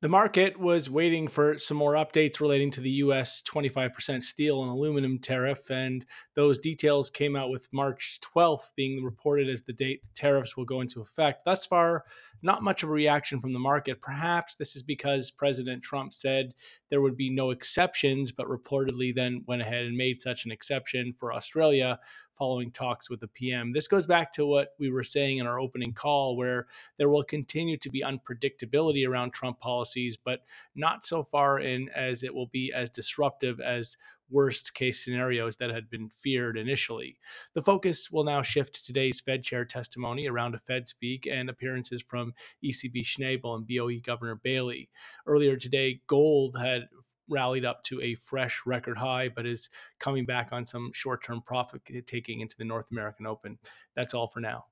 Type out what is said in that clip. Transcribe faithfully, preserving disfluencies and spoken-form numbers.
The market was waiting for some more updates relating to the U S twenty-five percent steel and aluminum tariff, and those details came out with March twelfth being reported as the date the tariffs will go into effect. Thus far, not much of a reaction from the market. Perhaps this is because President Trump said there would be no exceptions, but reportedly then went ahead and made such an exception for Australia following talks with the P M. This goes back to what we were saying in our opening call, where there will continue to be unpredictability around Trump policies, but not so far in as it will be as disruptive as worst case scenarios that had been feared initially. The focus will now shift to today's Fed chair testimony around a Fed speak and appearances from E C B Schnabel and B O E Governor Bailey. Earlier today, gold had rallied up to a fresh record high, but is coming back on some short term profit taking into the North American Open. That's all for now.